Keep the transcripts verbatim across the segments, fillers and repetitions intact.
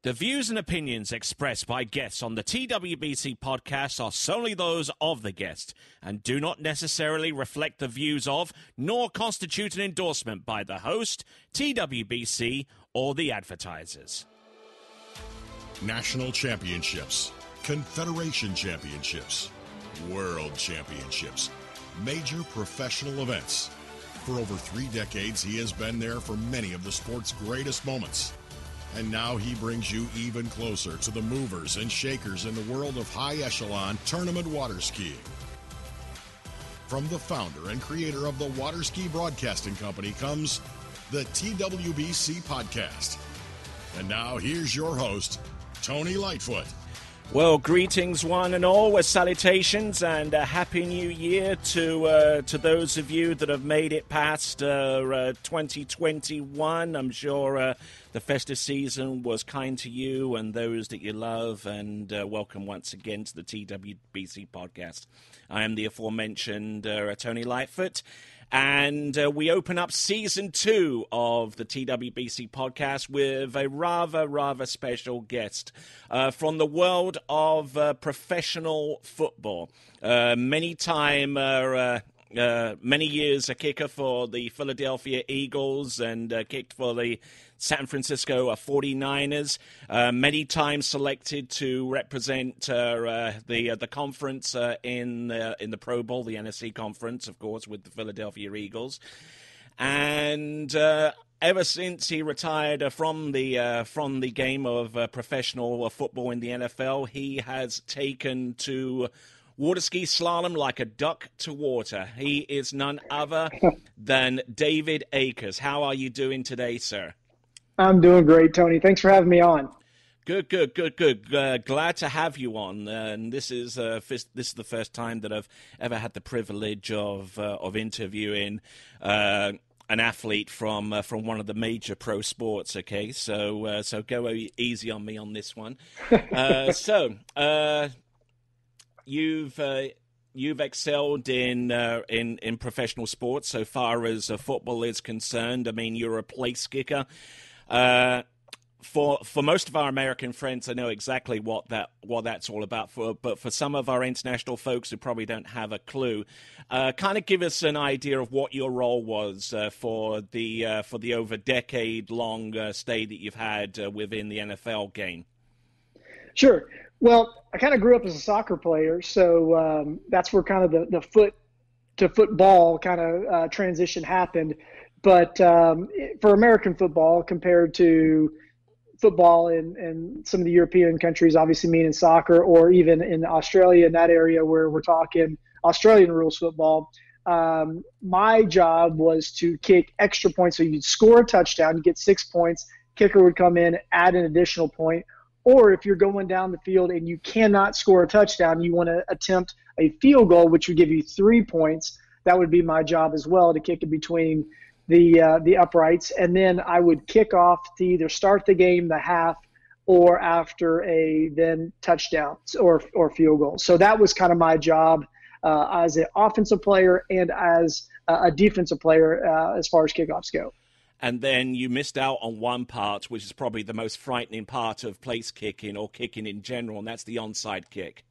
The views and opinions expressed by guests on the T W B C podcast are solely those of the guest and do not necessarily reflect the views of, nor constitute an endorsement by the host, T W B C, or the advertisers. National championships, Confederation championships, World championships, major professional events. For over three decades, he has been there for many of the sport's greatest moments. And now he brings you even closer to the movers and shakers in the world of high-echelon tournament water skiing. From the founder and creator of the Water Ski Broadcasting Company comes the T W B C Podcast. And now here's your host, Tony Lightfoot. Well, greetings one and all, with salutations, and a happy new year to uh, to those of you that have made it past uh, uh, twenty twenty-one. I'm sure uh, the festive season was kind to you and those that you love, and uh, welcome once again to the T W B C podcast. I am the aforementioned uh, Tony Lightfoot. And uh, we open up season two of the T W B C podcast with a rather, rather special guest uh, from the world of uh, professional football. Uh, many time, uh, uh, uh, many years a kicker for the Philadelphia Eagles and uh, kicked for the San Francisco forty-niners, uh, many times selected to represent uh, uh, the uh, the conference uh, in uh, in the Pro Bowl, the N F C conference, of course, with the Philadelphia Eagles, and uh, ever since he retired uh, from the uh, from the game of uh, professional football in the N F L, he has taken to water ski slalom like a duck to water. He is none other than David Akers. How are you doing today, sir? I'm doing great, Tony. Thanks for having me on. Good, good, good, good. Uh, glad to have you on. Uh, and this is uh, this is the first time that I've ever had the privilege of uh, of interviewing uh, an athlete from uh, from one of the major pro sports. Okay, so uh, so go easy on me on this one. uh, so uh, you've. Uh, You've excelled in uh, in in professional sports so far as uh, football is concerned. I mean, you're a place kicker. Uh, for for most of our American friends, I know exactly what that what that's all about. For but for some of our international folks who probably don't have a clue, uh, kind of give us an idea of what your role was uh, for the uh, for the over decade long uh, stay that you've had uh, within the N F L game. Sure. Well, I kind of grew up as a soccer player, so um, that's where kind of the, the foot to football kind of uh, transition happened. But um, for American football, compared to football in, in some of the European countries, obviously meaning soccer, or even in Australia, in that area where we're talking Australian rules football, um, my job was to kick extra points. So you'd score a touchdown, you get six points, kicker would come in, add an additional point. Or if you're going down the field and you cannot score a touchdown, you want to attempt a field goal, which would give you three points. That would be my job as well, to kick it between the uh, the uprights. And then I would kick off to either start the game, the half, or after a then touchdown or or field goal. So that was kind of my job uh, as an offensive player and as a defensive player uh, as far as kickoffs go. And then you missed out on one part, which is probably the most frightening part of place kicking or kicking in general, and that's the onside kick.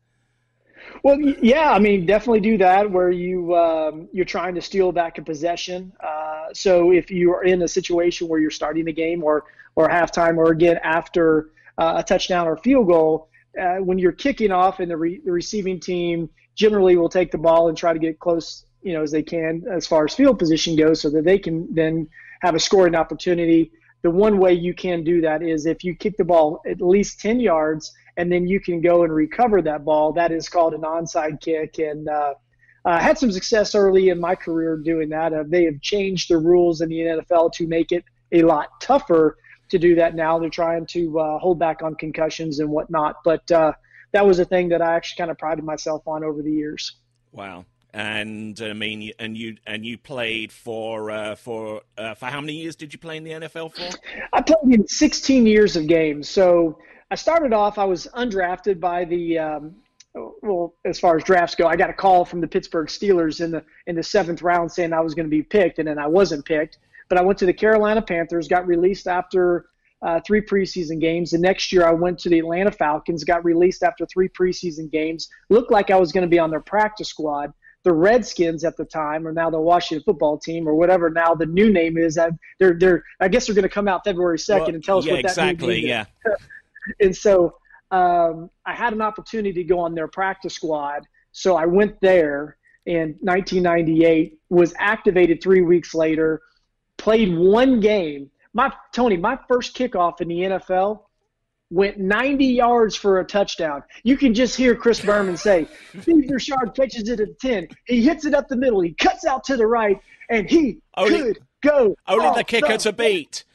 Well, yeah, I mean, definitely do that where you, um, you're trying to steal back a possession. Uh, so if you are in a situation where you're starting the game or, or halftime, or again after uh, a touchdown or field goal, uh, when you're kicking off and the, re- the receiving team generally will take the ball and try to get close, you know, as they can as far as field position goes, so that they can then have a scoring opportunity. The one way you can do that is if you kick the ball at least ten yards and then you can go and recover that ball. That is called an onside kick. And uh, I had some success early in my career doing that. Uh, they have changed the rules in the N F L to make it a lot tougher to do that now. They're trying to uh, hold back on concussions and whatnot. But uh, that was a thing that I actually kind of prided myself on over the years. Wow. And I mean, and you and you played for uh, for uh, for how many years did you play in the N F L for? I played in sixteen years of games. So I started off. I was undrafted by the um, well, as far as drafts go. I got a call from the Pittsburgh Steelers in the in the seventh round saying I was going to be picked, and then I wasn't picked. But I went to the Carolina Panthers. Got released after uh, three preseason games. The next year I went to the Atlanta Falcons, got released after three preseason games, looked like I was going to be on their practice squad. The Redskins at the time, or now the Washington football team, or whatever now the new name is, they're, they're, I guess they're going to come out February second well, and tell us yeah, what that exactly, new name yeah. is. And so um, I had an opportunity to go on their practice squad. So I went there in nineteen ninety-eight, was activated three weeks later, played one game. My Tony, my first kickoff in the N F L went ninety yards for a touchdown. You can just hear Chris Berman say, Steve Richard catches it at ten. He hits it up the middle. He cuts out to the right, and he only, could go. Only the kicker to beat.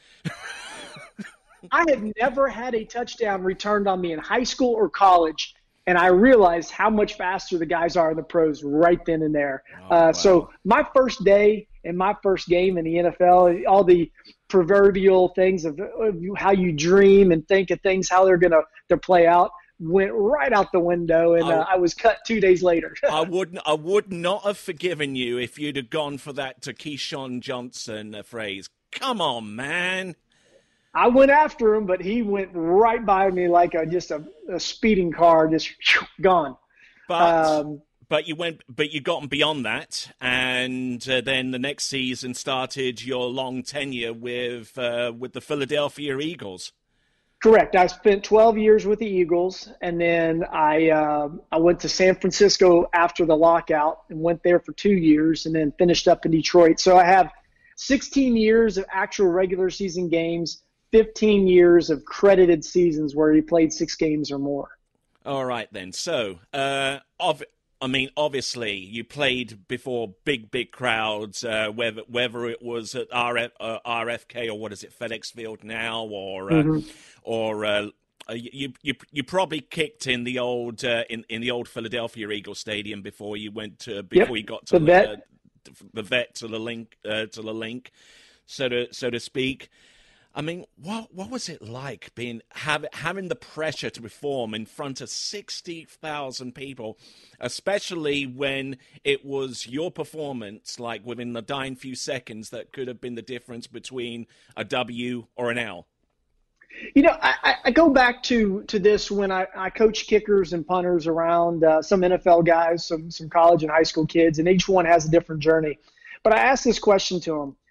I had never had a touchdown returned on me in high school or college, and I realized how much faster the guys are in the pros right then and there. Oh, uh, wow. So my first day and my first game in the N F L, all the proverbial things of, of how you dream and think of things, how they're going to to play out, went right out the window, and I, uh, I was cut two days later. I would I would not have forgiven you if you'd have gone for that to Keyshawn Johnson uh, phrase. Come on, man. I went after him, but he went right by me like a, just a, a speeding car, just whew, gone. But um, but you went, but you got beyond that, and uh, then the next season started your long tenure with uh, with the Philadelphia Eagles. Correct. I spent twelve years with the Eagles, and then I uh, I went to San Francisco after the lockout and went there for two years, and then finished up in Detroit. So I have sixteen years of actual regular season games, fifteen years of credited seasons where he played six games or more. All right, then. So, uh, of, I mean, obviously, you played before big, big crowds, uh, whether whether it was at R F, uh, R F K or what is it, FedEx Field now, or uh, mm-hmm. or uh, you you you probably kicked in the old uh, in in the old Philadelphia Eagles Stadium before you went to before yep. you got to the vet, uh, the vet to the link uh, to the link, so to so to speak. I mean, what what was it like being have, having the pressure to perform in front of sixty thousand people, especially when it was your performance, like within the dying few seconds, that could have been the difference between a W or an L? You know, I, I go back to, to this when I, I coach kickers and punters around uh, some N F L guys, some some college and high school kids, and each one has a different journey. But I asked this question to them.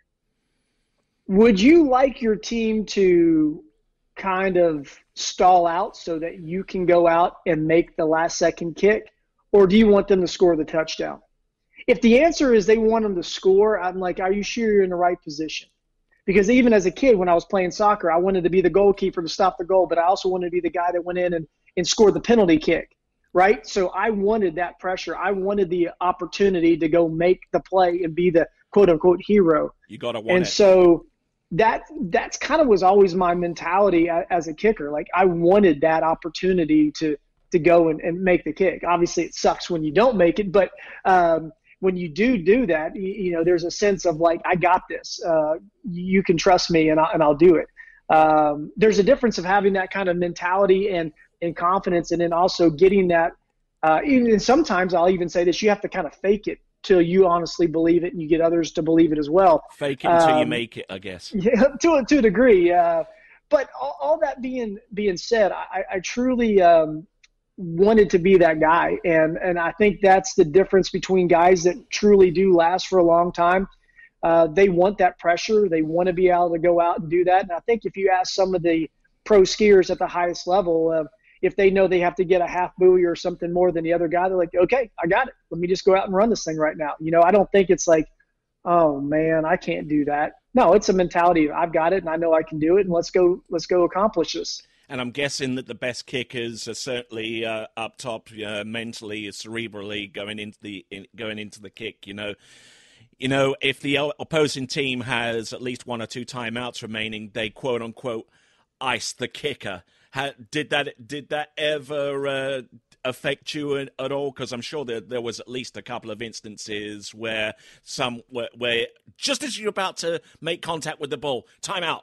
Would you like your team to kind of stall out so that you can go out and make the last second kick, or do you want them to score the touchdown? If the answer is they want them to score, I'm like, are you sure you're in the right position? Because even as a kid, when I was playing soccer, I wanted to be the goalkeeper to stop the goal, but I also wanted to be the guy that went in and, and scored the penalty kick, right? So I wanted that pressure. I wanted the opportunity to go make the play and be the quote-unquote hero. You got to want and it. And so – That that's kind of was always my mentality as a kicker. Like I wanted that opportunity to to go and, and make the kick. Obviously, it sucks when you don't make it, but um, when you do do that, you, you know, there's a sense of like, I got this. Uh, you can trust me, and, I, and I'll do it. Um, there's a difference of having that kind of mentality and, and confidence, and then also getting that. Uh, and sometimes I'll even say this: you have to kind of fake it till you honestly believe it and you get others to believe it as well. Fake it until um, you make it, I guess. Yeah, to, to a degree. Uh, but all, all that being being said, I, I truly um, wanted to be that guy. And, and I think that's the difference between guys that truly do last for a long time. Uh, they want that pressure. They want to be able to go out and do that. And I think if you ask some of the pro skiers at the highest level, uh, if they know they have to get a half buoy or something more than the other guy, they're like, okay, I got it. Let me just go out and run this thing right now. You know, I don't think it's like, oh man, I can't do that. No, it's a mentality of I've got it and I know I can do it, and let's go, let's go accomplish this. And I'm guessing that the best kickers are certainly uh, up top, uh, mentally, cerebrally going into the in, going into the kick. You know, you know, if the opposing team has at least one or two timeouts remaining, they quote unquote ice the kicker. How, did that did that ever uh, affect you at, at all? Because I'm sure there there was at least a couple of instances where some where, where just as you're about to make contact with the ball, timeout.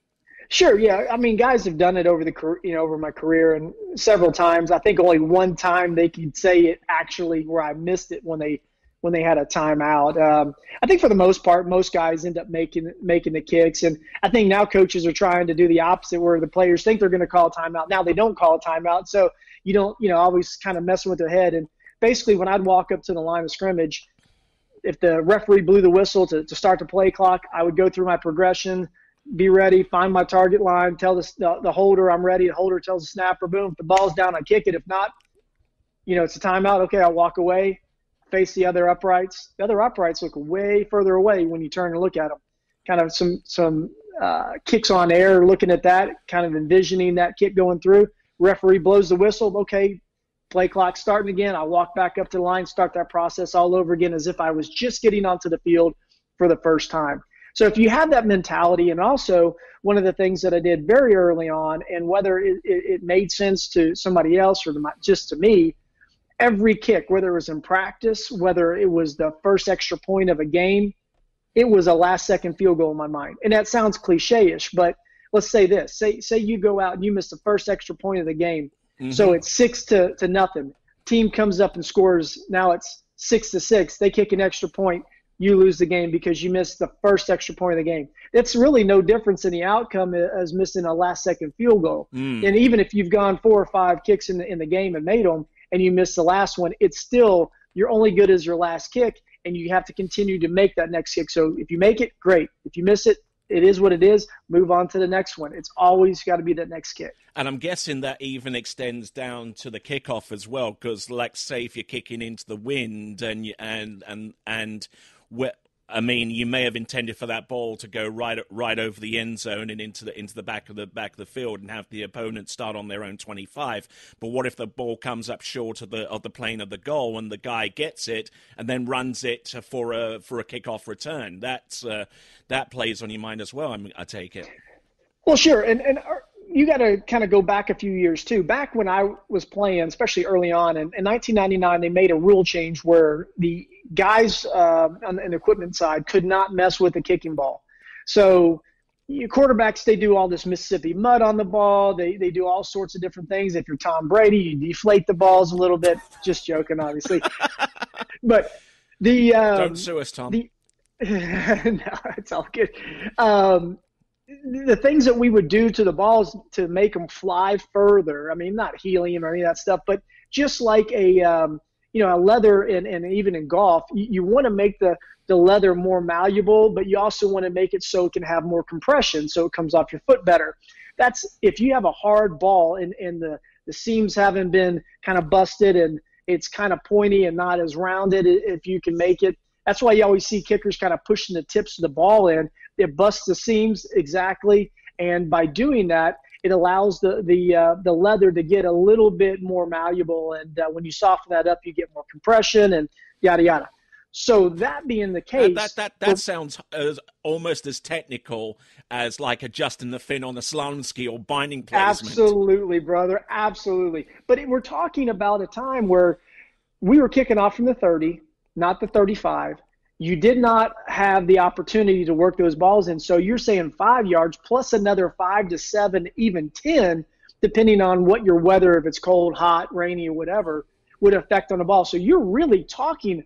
Sure, yeah. I mean, guys have done it over the you know over my career and several times. I think only one time they could say it actually where I missed it when they when they had a timeout. Um, I think for the most part, most guys end up making making the kicks. And I think now coaches are trying to do the opposite, where the players think they're going to call a timeout. Now they don't call a timeout. So you don't, you know, always kind of messing with their head. And basically when I'd walk up to the line of scrimmage, if the referee blew the whistle to, to start the play clock, I would go through my progression, be ready, find my target line, tell the, the, the holder I'm ready. The holder tells the snapper, boom, if the ball's down, I kick it. If not, you know, it's a timeout. Okay, I'll walk away, face the other uprights. The other uprights look way further away when you turn and look at them. Kind of some some uh, kicks on air, looking at that, kind of envisioning that kick going through. Referee blows the whistle. Okay, play clock starting again. I'll walk back up to the line, start that process all over again as if I was just getting onto the field for the first time. So if you have that mentality, and also one of the things that I did very early on, and whether it, it, it made sense to somebody else or just to me, every kick, whether it was in practice, whether it was the first extra point of a game, it was a last-second field goal in my mind. And that sounds cliche-ish, but let's say this. Say say you go out and you miss the first extra point of the game. Mm-hmm. So it's six to, to nothing. Team comes up and scores. Now it's six to six. They kick an extra point. You lose the game because you missed the first extra point of the game. It's really no difference in the outcome as missing a last-second field goal. Mm. And even if you've gone four or five kicks in the, in the game and made them, and you miss the last one, it's still, you're only good as your last kick, and you have to continue to make that next kick. So if you make it, great. If you miss it, it is what it is. Move on to the next one. It's always got to be that next kick. And I'm guessing that even extends down to the kickoff as well, because, like, say if you're kicking into the wind and you, and and and where, I mean, you may have intended for that ball to go right right over the end zone and into the into the back of the back of the field and have the opponent start on their own twenty-five. But what if the ball comes up short of the of the plane of the goal and the guy gets it and then runs it for a for a kickoff return? That's uh, that plays on your mind as well. I, mean, I take it. Well, sure, and and you got to kind of go back a few years too. Back when I was playing, especially early on, in, in nineteen ninety-nine, they made a rule change where the guys uh, on the equipment side could not mess with the kicking ball. So you quarterbacks, they do all this Mississippi mud on the ball. They they do all sorts of different things. If you're Tom Brady, you deflate the balls a little bit. Just joking, obviously. But the um, don't sue us, Tom. The, no, it's all good. Um, the things that we would do to the balls to make them fly further. I mean, not helium or any of that stuff, but just like a um, you know, a leather, and, and even in golf, you, you want to make the, the leather more malleable, but you also want to make it so it can have more compression so it comes off your foot better. That's if you have a hard ball and, and the, the seams haven't been kind of busted and it's kind of pointy and not as rounded, if you can make it. That's why you always see kickers kind of pushing the tips of the ball in. It busts the seams exactly, and by doing that, it allows the the uh, the leather to get a little bit more malleable, and uh, when you soften that up, you get more compression and yada yada. So that being the case, that that that, that sounds as, almost as technical as like adjusting the fin on a slalom ski or binding placement. Absolutely, brother, absolutely. But it, we're talking about a time where we were kicking off from the thirty, not the thirty-five. You did not have the opportunity to work those balls in. So you're saying five yards plus another five to seven, even ten, depending on what your weather, if it's cold, hot, rainy, or whatever, would affect on the ball. So you're really talking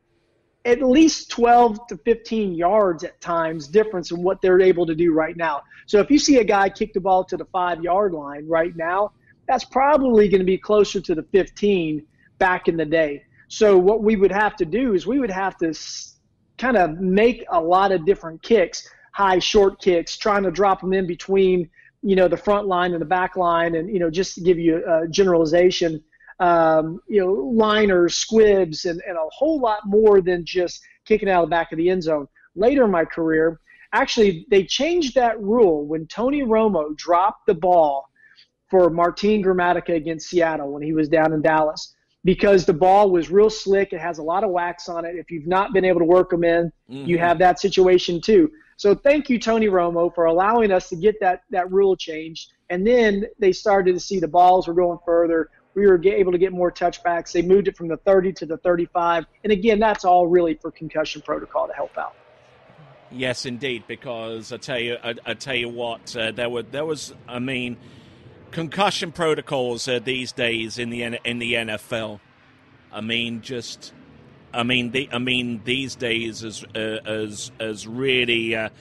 at least twelve to fifteen yards at times difference in what they're able to do right now. So if you see a guy kick the ball to the five-yard line right now, that's probably going to be closer to the fifteen back in the day. So what we would have to do is we would have to kind of make a lot of different kicks, high, short kicks, trying to drop them in between, you know, the front line and the back line. And, you know, just to give you a generalization, um, you know, liners, squibs, and, and a whole lot more than just kicking out of the back of the end zone. Later in my career, actually, they changed that rule when Tony Romo dropped the ball for Martin Gramatica against Seattle when he was down in Dallas. Because the ball was real slick. It has a lot of wax on it. If you've not been able to work them in, mm-hmm. you have that situation too. So thank you, Tony Romo, for allowing us to get that, that rule changed. And then they started to see the balls were going further. We were able to get more touchbacks. They moved it from the thirty to the thirty-five. And again, that's all really for concussion protocol to help out. Yes, indeed, because I tell you, I, I tell you what, uh, there were there was, I mean, concussion protocols uh, these days in the in the N F L. I mean, just I mean, the, I mean, these days, as uh, as as really, uh,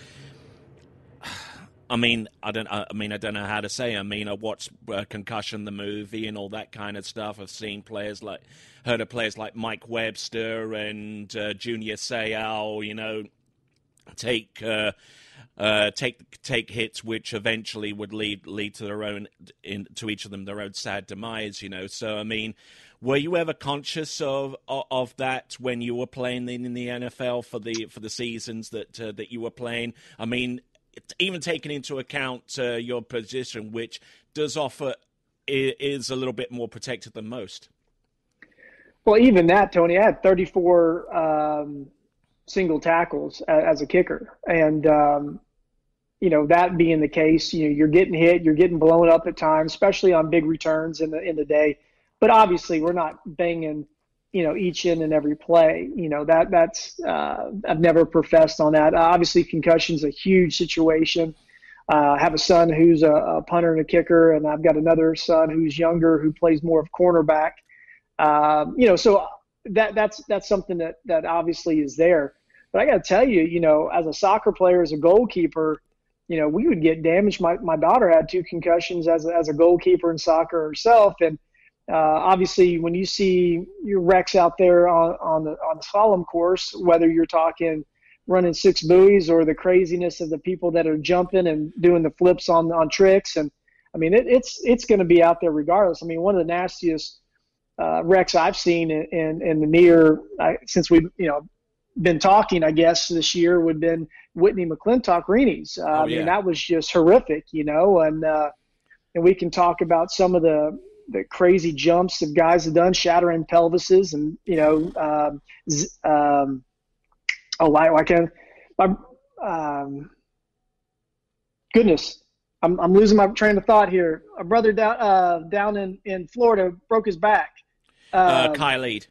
I mean, I don't, I mean, I don't know how to say. I mean, I watched uh, Concussion the movie and all that kind of stuff. I've seen players like, heard of players like Mike Webster and uh, Junior Seau, you know, take uh, uh, take take hits which eventually would lead lead to their own, in, to each of them their own sad demise. You know, so I mean. Were you ever conscious of of that when you were playing in the N F L for the for the seasons that uh, that you were playing? I mean, even taking into account uh, your position, which does offer is a little bit more protected than most. Well, even that, Tony, I had thirty-four um, single tackles as a kicker, and um, you know, that being the case, you know, you're getting hit, you're getting blown up at times, especially on big returns in the in the day. But obviously, we're not banging, you know, each in and every play. You know, that that's uh, I've never professed on that. Uh, obviously, concussion's a huge situation. Uh, I have a son who's a, a punter and a kicker, and I've got another son who's younger who plays more of cornerback. Um, you know, so that that's that's something that that obviously is there. But I got to tell you, you know, as a soccer player, as a goalkeeper, you know, we would get damaged. My my daughter had two concussions as a, as a goalkeeper in soccer herself, and Uh, obviously, when you see your wrecks out there on, on the on the slalom course, whether you're talking running six buoys or the craziness of the people that are jumping and doing the flips on on tricks, and I mean it, it's it's going to be out there regardless. I mean, one of the nastiest uh, wrecks I've seen in in, in the near I, since we've you know been talking, I guess this year would have been Whitney McClintock Reenies. Uh, oh, I mean yeah. that was just horrific, you know, and uh, and we can talk about some of the. the crazy jumps that guys have done, shattering pelvises, and you know, um, um, oh, why, why can't, um, goodness, I'm I'm losing my train of thought here. A brother down uh, down in, in Florida broke his back. Um, uh, Kyle Ead.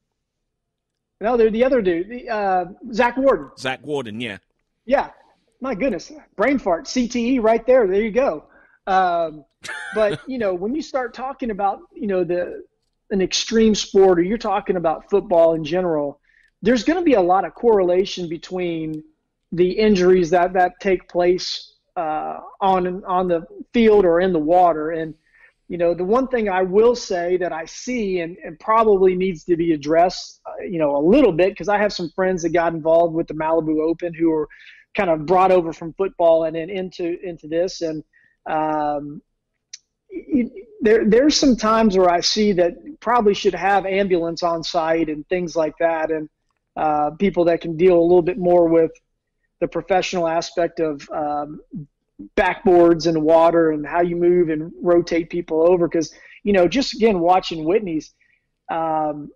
No, they're the other dude, the, uh, Zach Warden. Zach Warden, yeah. Yeah, my goodness, brain fart, C T E right there. There you go. Um, but you know, when you start talking about, you know, the, an extreme sport, or you're talking about football in general, there's going to be a lot of correlation between the injuries that, that take place, uh, on, on the field or in the water. And, you know, the one thing I will say that I see and, and probably needs to be addressed, uh, you know, a little bit, because I have some friends that got involved with the Malibu Open who were kind of brought over from football and then into, into this. And, Um, there, there's some times where I see that probably should have ambulance on site and things like that, and uh, people that can deal a little bit more with the professional aspect of um, backboards and water and how you move and rotate people over. Because, you know, just again watching Whitney's, um,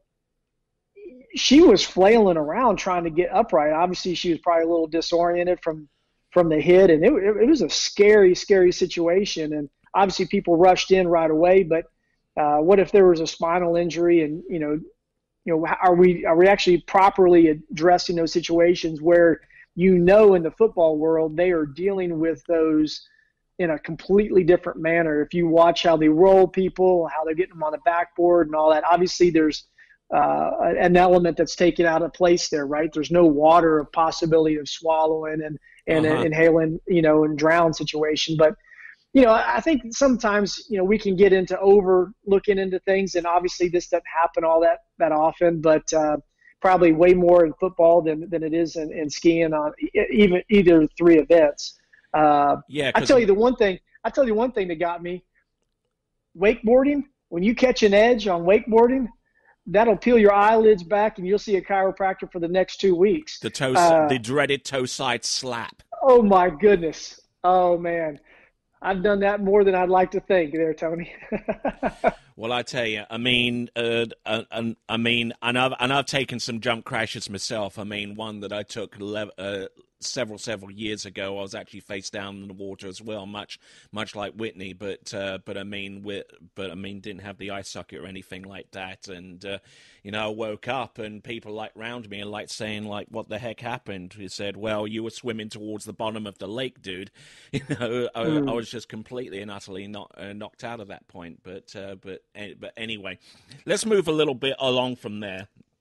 she was flailing around trying to get upright. Obviously, she was probably a little disoriented from. from the hit, and it, it was a scary, scary situation. And obviously people rushed in right away, but uh, what if there was a spinal injury, and, you know, you know, are we, are we actually properly addressing those situations where, you know, in the football world, they are dealing with those in a completely different manner. If you watch how they roll people, how they're getting them on the backboard and all that, obviously there's uh, an element that's taken out of place there, right? There's no water of possibility of swallowing and, and uh-huh. inhaling, you know, and drown situation. But, you know, I think sometimes, you know, we can get into over looking into things, and obviously this doesn't happen all that, that often, but uh, probably way more in football than, than it is in, in skiing on even either three events. Uh, yeah. I tell you the one thing, I tell you one thing that got me, wakeboarding. When you catch an edge on wakeboarding, that'll peel your eyelids back, and you'll see a chiropractor for the next two weeks. The toe, uh, the dreaded toe side slap. Oh my goodness! Oh man, I've done that more than I'd like to think, there, Tony. Well, I tell you, I mean, uh, uh, uh, I mean, and I've and I've taken some jump crashes myself. I mean, one that I took le- uh, several several years ago. I was actually face down in the water as well, much much like Whitney, but uh, but I mean, with, but I mean, didn't have the eye socket or anything like that. And uh, you know, I woke up and people like round me and like saying like, "What the heck happened?" He said, "Well, you were swimming towards the bottom of the lake, dude." You know, I, mm. I was just completely and utterly not uh, knocked out at that point. But uh, but but anyway, let's move a little bit along from there.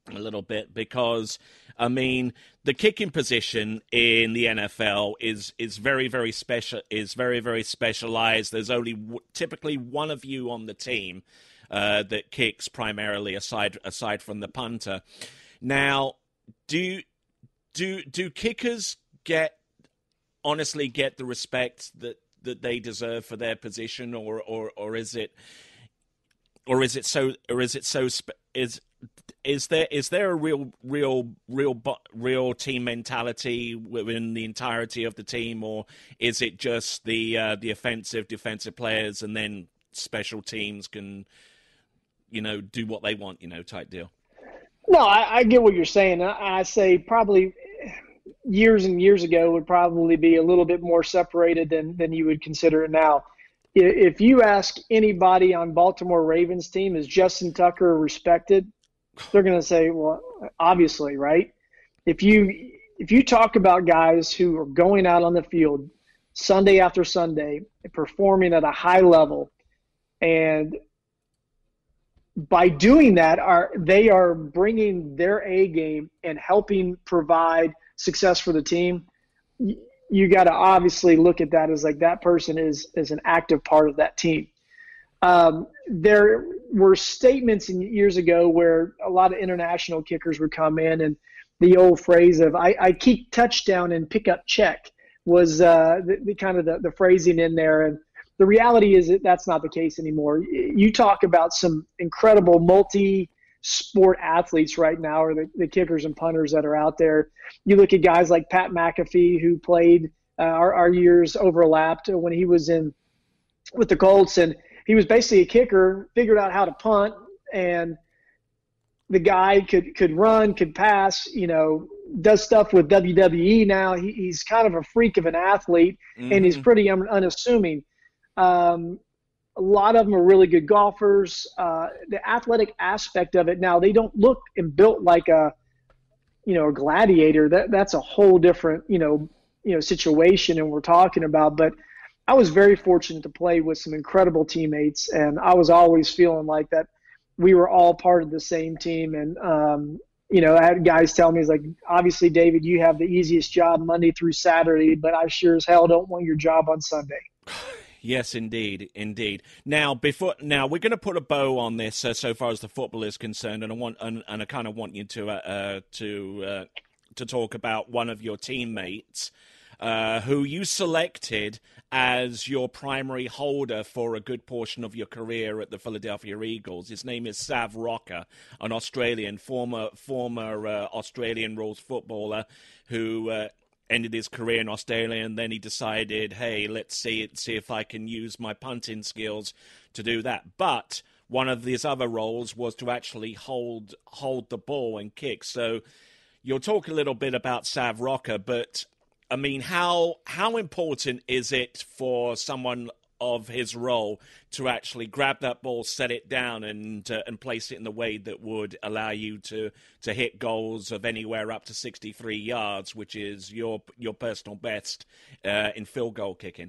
a little bit, because I mean the kicking position in the N F L is is very very special is very very specialized. There's only w- typically one of you on the team uh, that kicks primarily, aside aside from the punter. Now, do do do kickers get honestly get the respect that, that they deserve for their position, or or or is it or is it so or is it so spe- is Is there is there a real real real real team mentality within the entirety of the team, or is it just the uh, the offensive defensive players and then special teams can, you know, do what they want, you know, type deal? No, I, I get what you're saying. I, I say probably years and years ago would probably be a little bit more separated than than you would consider it now. If you ask anybody on Baltimore Ravens team, is Justin Tucker respected? They're going to say, well, obviously, right? If you if you talk about guys who are going out on the field Sunday after Sunday, performing at a high level, and by doing that, are they are bringing their A game and helping provide success for the team, you, you got to obviously look at that as like that person is is an active part of that team. Um, there were statements in years ago where a lot of international kickers would come in, and the old phrase of I, I keep touchdown and pick up check was uh, the, the kind of the, the phrasing in there. And the reality is that that's not the case anymore. You talk about some incredible multi-sport athletes right now, or the, the kickers and punters that are out there. You look at guys like Pat McAfee, who played uh, our, our years overlapped when he was in with the Colts, and he was basically a kicker, figured out how to punt, and the guy could, could run, could pass, you know, does stuff with W W E now. He, he's kind of a freak of an athlete, mm-hmm. and he's pretty un, unassuming. Um, a lot of them are really good golfers. Uh, the athletic aspect of it now, they don't look and built like a, you know, a gladiator. That that's a whole different, you know, you know, situation, and we're talking about, but I was very fortunate to play with some incredible teammates, and I was always feeling like that we were all part of the same team. And, um, you know, I had guys tell me, it's like, obviously, David, you have the easiest job Monday through Saturday, but I sure as hell don't want your job on Sunday. Yes, indeed, indeed. Now, before now, we're going to put a bow on this uh, so far as the football is concerned, and I want and, and I kind of want you to uh, uh, to uh, to talk about one of your teammates uh, who you selected as your primary holder for a good portion of your career at the Philadelphia Eagles. His name is Sav Rocca, an Australian, former former uh, Australian rules footballer who uh, ended his career in Australia, and then he decided, hey, let's see see if I can use my punting skills to do that. But one of his other roles was to actually hold hold the ball and kick. So you'll talk a little bit about Sav Rocca, but I mean, how how important is it for someone of his role to actually grab that ball, set it down, and uh, and place it in the way that would allow you to, to hit goals of anywhere up to sixty-three yards, which is your your personal best uh, in field goal kicking?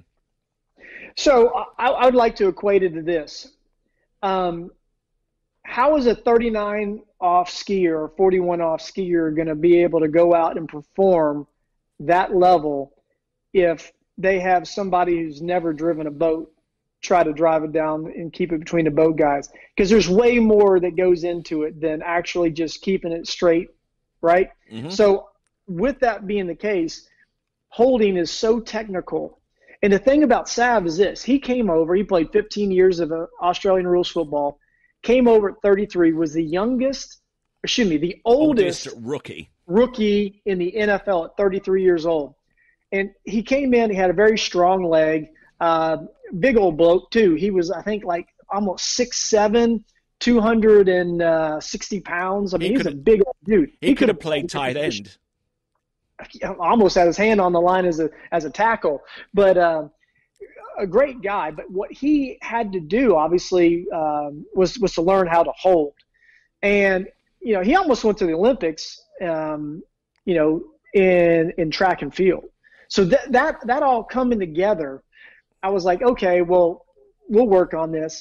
So I, I would like to equate it to this. Um, how is a thirty-nine off skier or forty-one off skier going to be able to go out and perform that level if they have somebody who's never driven a boat try to drive it down and keep it between the boat guys? Because there's way more that goes into it than actually just keeping it straight, right? Mm-hmm. So with that being the case, holding is so technical. And the thing about Sav is this: he came over, he played fifteen years of uh, Australian rules football, came over at thirty-three, was the youngest, excuse me, the oldest, oldest rookie rookie in the N F L at thirty-three years old. And he came in, he had a very strong leg, uh, big old bloke too. He was, I think, like almost six seven, two hundred sixty pounds. I mean, he he's a big old dude. He, he could have played tight end. Almost had his hand on the line as a as a tackle. But uh, a great guy. But what he had to do, obviously, um, was, was to learn how to hold. And, you know, he almost went to the Olympics, um, you know, in in track and field. So that that that all coming together, I was like, okay, well, we'll work on this.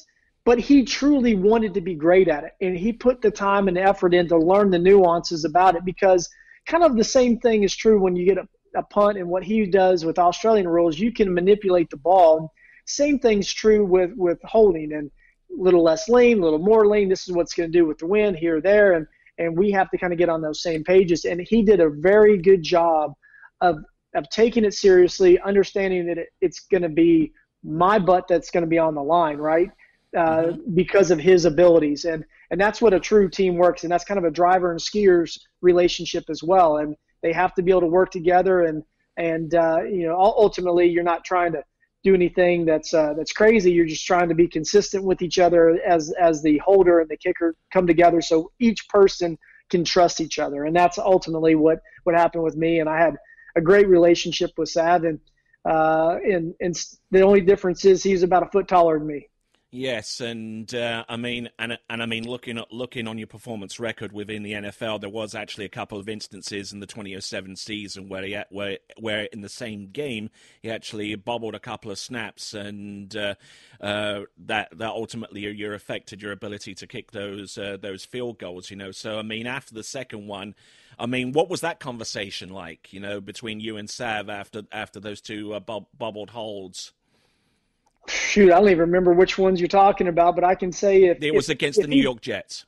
but he truly wanted to be great at it. And he put the time and effort in to learn the nuances about it, because kind of the same thing is true when you get a, a punt, and what he does with Australian rules, you can manipulate the ball. Same thing's true with, with holding, and a little less lean, a little more lean. This is what's going to do with the wind here or there. And, and we have to kind of get on those same pages. And he did a very good job of, of taking it seriously, understanding that it, it's going to be my butt that's going to be on the line, right? Uh, because of his abilities. And and that's what a true team works. And that's kind of a driver and skier's relationship as well. And they have to be able to work together. And, and uh, you know, ultimately you're not trying to do anything that's uh, that's crazy. You're just trying to be consistent with each other as, as the holder and the kicker come together, so each person can trust each other. And that's ultimately what, what happened with me. And I had a great relationship with Sav. And, uh, and, and the only difference is he's about a foot taller than me. Yes, and uh, I mean, and and I mean, looking at looking on your performance record within the N F L, there was actually a couple of instances in the twenty oh seven season where he where where in the same game he actually bobbled a couple of snaps, and uh, uh, that that ultimately you affected your ability to kick those uh, those field goals. You know, so I mean, after the second one, I mean, what was that conversation like? You know, between you and Sav after after those two uh, bob, bobbled holds. Shoot, I don't even remember which ones you're talking about, but I can say if it was if, against if the New he, York Jets.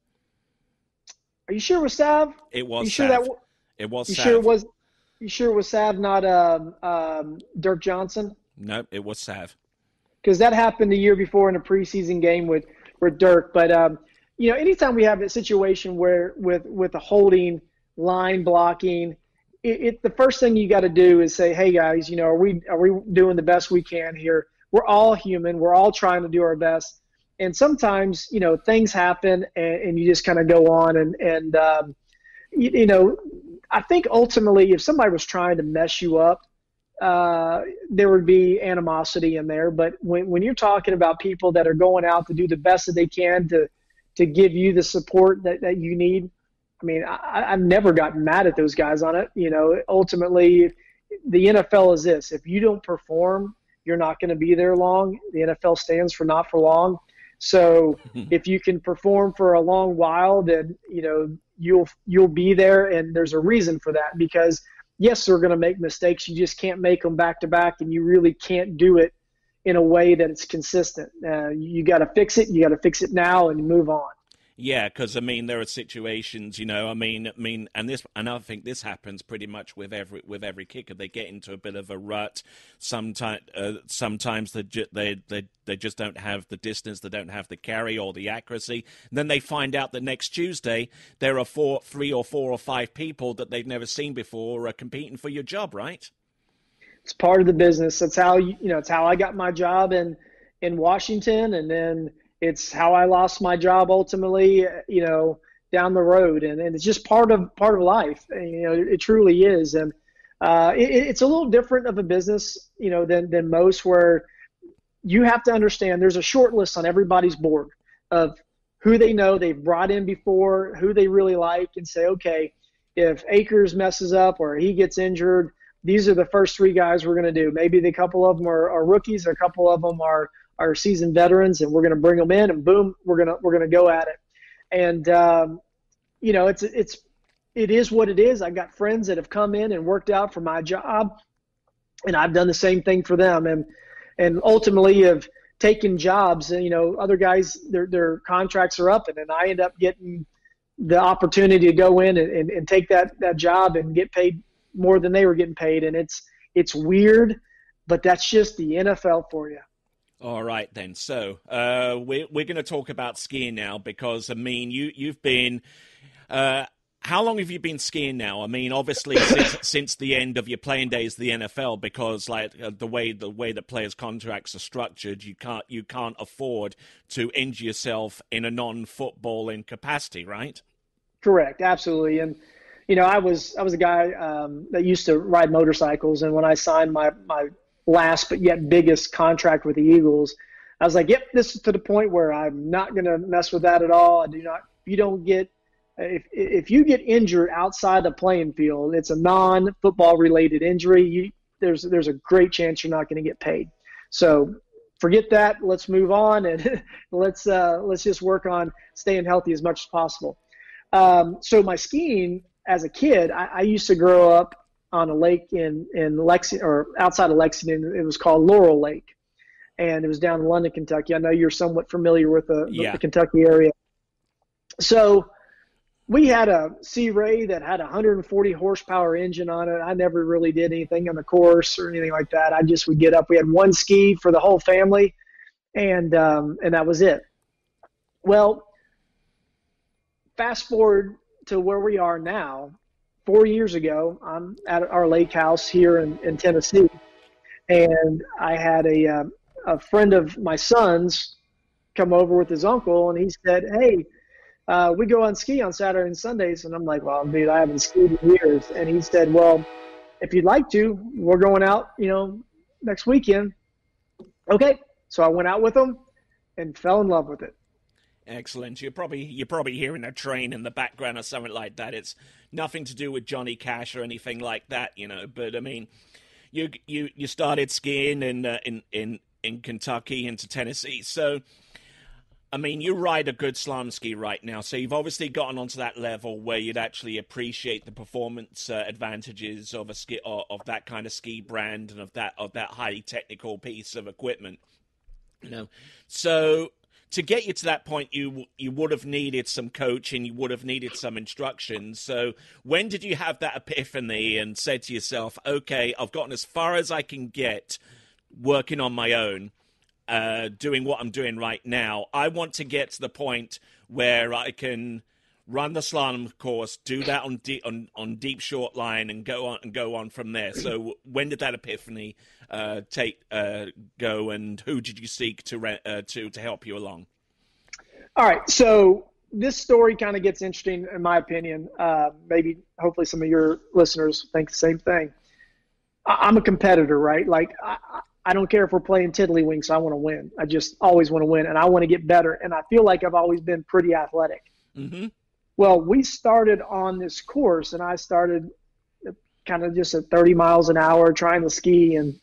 Are you sure it was Sav? It was. You Sav. sure that? It was. You Sav. sure it was? You sure it was Sav, not um, um, Dirk Johnson? No, it was Sav. Because that happened the year before in a preseason game with with Dirk. But um, you know, anytime we have a situation where with with a holding, line blocking, it, it the first thing you got to do is say, hey guys, you know, are we are we doing the best we can here? We're all human. We're all trying to do our best. And sometimes, you know, things happen and, and you just kind of go on. And, and um, you, you know, I think ultimately if somebody was trying to mess you up, uh, there would be animosity in there. But when, when you're talking about people that are going out to do the best that they can to, to give you the support that, that you need, I mean, I, I've never gotten mad at those guys on it. You know, ultimately the N F L is this. If you don't perform, you're not going to be there long. The N F L stands for not for long. So if you can perform for a long while, then, you know, you'll, you'll be there. And there's a reason for that, because yes, they're going to make mistakes. You just can't make them back to back, and you really can't do it in a way that it's consistent. Uh, you got to fix it. You got to fix it now and move on. Yeah, because I mean, there are situations, you know. I mean, I mean, and this, and I think this happens pretty much with every with every kicker. They get into a bit of a rut. Sometimes, uh, sometimes they, ju- they they they just don't have the distance. They don't have the carry or the accuracy. And then they find out that next Tuesday there are four, three or four or five people that they've never seen before are competing for your job. Right? It's part of the business. That's how you, you know. It's how I got my job in in Washington, and then it's how I lost my job ultimately, you know, down the road. And, and it's just part of part of life. And, you know, it, it truly is. And uh, it, it's a little different of a business, you know, than, than most, where you have to understand there's a short list on everybody's board of who they know they've brought in before, who they really like, and say, okay, if Akers messes up or he gets injured, these are the first three guys we're going to do. Maybe the couple of them are, are rookies, or a couple of them are are seasoned veterans, and we're going to bring them in, and boom, we're going to we're going to go at it. And um, you know, it's it's it is what it is. I've got friends that have come in and worked out for my job, and I've done the same thing for them. And and ultimately, have taken jobs. And you know, other guys, their their contracts are up, and then I end up getting the opportunity to go in and, and, and take that that job and get paid more than they were getting paid. And it's it's weird, but that's just the N F L for you. All right, then. So uh, we're, we're going to talk about skiing now, because, I mean, you, you've been uh, – how long have you been skiing now? I mean, obviously, since, since the end of your playing days of the N F L, because, like, uh, the way the way that players' contracts are structured, you can't you can't afford to injure yourself in a non-footballing capacity, right? Correct, absolutely. And, you know, I was I was a guy um, that used to ride motorcycles, and when I signed my my – last but yet biggest contract with the Eagles, I was like, yep, this is to the point where I'm not going to mess with that at all. I do not, you don't get, if if you get injured outside the playing field, it's a non-football related injury, you, there's there's a great chance you're not going to get paid. So forget that. Let's move on and let's uh, let's just work on staying healthy as much as possible. Um, so my skiing as a kid, I, I used to grow up on a lake in in Lexington, or outside of Lexington. It was called Laurel Lake, and it was down in London, Kentucky. I know you're somewhat familiar with the, yeah. the Kentucky area. So we had a Sea Ray that had a one hundred forty horsepower engine on it. I never really did anything on the course or anything like that. I just would get up. We had one ski for the whole family, and um, and that was it. Well, fast forward to where we are now. Four years ago, I'm at our lake house here in, in Tennessee, and I had a uh, a friend of my son's come over with his uncle, and he said, "Hey, uh, we go on ski on Saturday and Sundays." And I'm like, "Well, dude, I haven't skied in years." And he said, "Well, if you'd like to, we're going out, you know, next weekend." Okay, so I went out with him and fell in love with it. Excellent. You're probably you're probably hearing a train in the background or something like that. It's nothing to do with Johnny Cash or anything like that, you know. But I mean, you you you started skiing in uh, in in in Kentucky into Tennessee, so I mean, you ride a good slalom ski right now. So you've obviously gotten onto that level where you'd actually appreciate the performance uh, advantages of a ski of, of that kind of ski brand and of that of that highly technical piece of equipment, you know. So to get you to that point, you you would have needed some coaching, you would have needed some instruction. So when did you have that epiphany and said to yourself, okay, I've gotten as far as I can get working on my own, uh, doing what I'm doing right now. I want to get to the point where I can run the slalom course, do that on deep, on, on deep short line and go on and go on from there. So when did that epiphany uh, take uh, go, and who did you seek to re- uh, to to help you along? All right, so this story kind of gets interesting in my opinion. Uh, maybe hopefully some of your listeners think the same thing. I- I'm a competitor, right? Like I, I don't care if we're playing tiddlywinks. I want to win. I just always want to win, and I want to get better. And I feel like I've always been pretty athletic. Mm-hmm. Well, we started on this course, and I started kind of just at thirty miles an hour trying to ski, and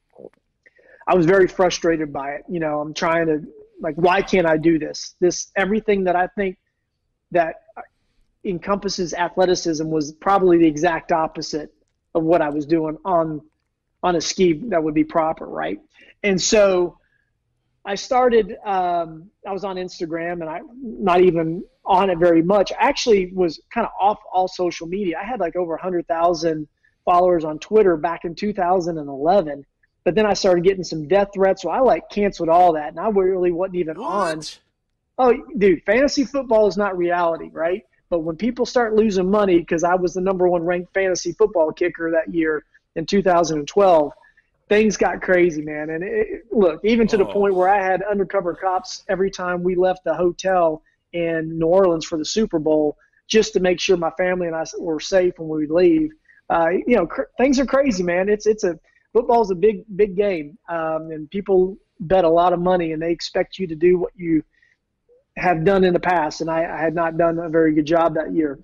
I was very frustrated by it. You know, I'm trying to, like, why can't I do this? This, everything that I think that encompasses athleticism was probably the exact opposite of what I was doing on on a ski that would be proper, right? And so I started, um, I was on Instagram, and I not even on it very much. I actually was kind of off all social media. I had like over one hundred thousand followers on Twitter back in two thousand eleven, but then I started getting some death threats, so I like canceled all that, and I really wasn't even What? on. Oh, dude, fantasy football is not reality, right? But when people start losing money, because I was the number one ranked fantasy football kicker that year in two thousand twelve, things got crazy, man. And it, look, even to the Oh. point where I had undercover cops every time we left the hotel in New Orleans for the Super Bowl, just to make sure my family and I were safe when we would leave. Uh, you know, cr- things are crazy, man. It's it's a football's a big big game, um, and people bet a lot of money, and they expect you to do what you have done in the past. And I, I had not done a very good job that year.